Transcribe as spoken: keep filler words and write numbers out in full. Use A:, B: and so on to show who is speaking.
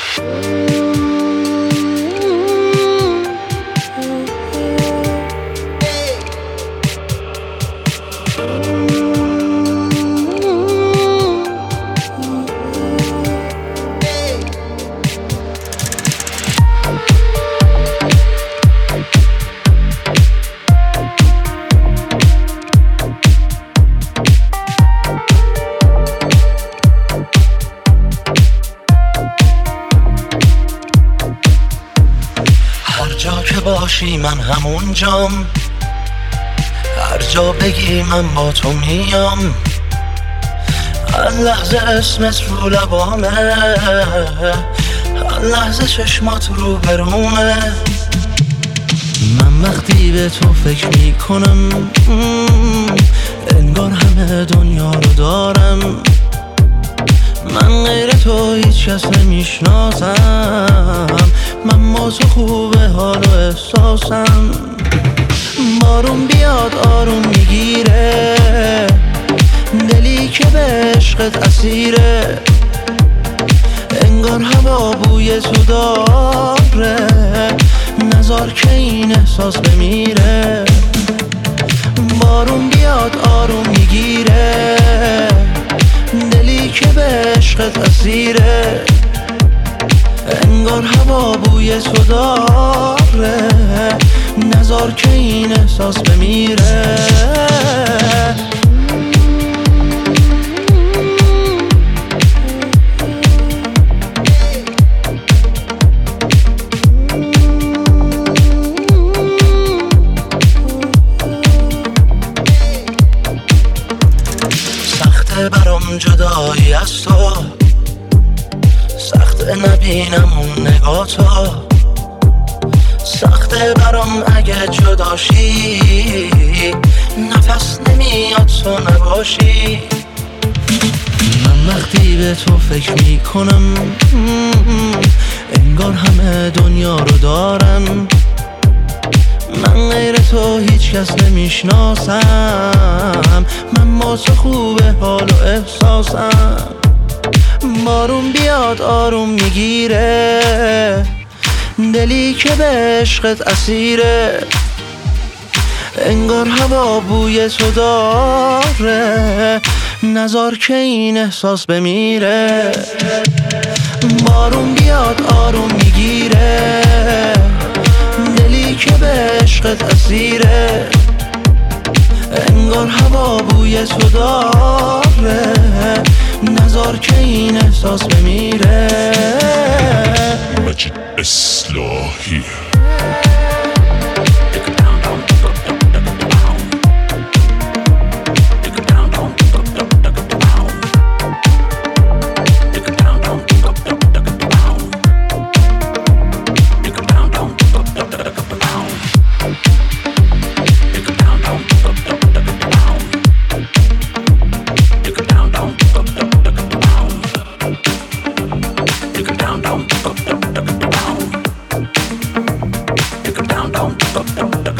A: باشی من همونجام، هر جا بگی من با تو میام، هر لحظه اسمت رو لبامه، هر لحظه چشمات رو برومه. من وقتی به تو فکر میکنم انگار همه دنیا رو دارم، من غیر تو هیچ کس نمیشناسم، من با تو خوبه حال و احساسم. بارون بیاد آروم میگیره دلی که به عشقت اسیره، انگار هوا بوی تو داره، نذار که این احساس بمیره. بارون بیاد آروم میگیره دلی که به عشقت اسیره، انگار هوا بوی تو داره، نذار که این احساس بمیره. سخته برام جدایی از تو، سخته نبینم اون نگاه تو، سخته برام اگه جداشی، نفس نمیاد تو نباشی. من وقتی به تو فکر میکنم انگار همه دنیا رو دارم، من غیر تو هیچ کس نمیشناسم، من با تو خوبه حال و احساسم. بارون بیاد آروم میگیره دلی که به عشقت اسیره، انگار هوا بوی تو داره، نذار که این احساس بمیره. بارون بیاد آروم میگیره دلی که به عشقت اسیره، انگار هوا بوی تو داره، نذار که این احساس بمیره.
B: مجید اصلاحی
A: Down, down, down, down, down.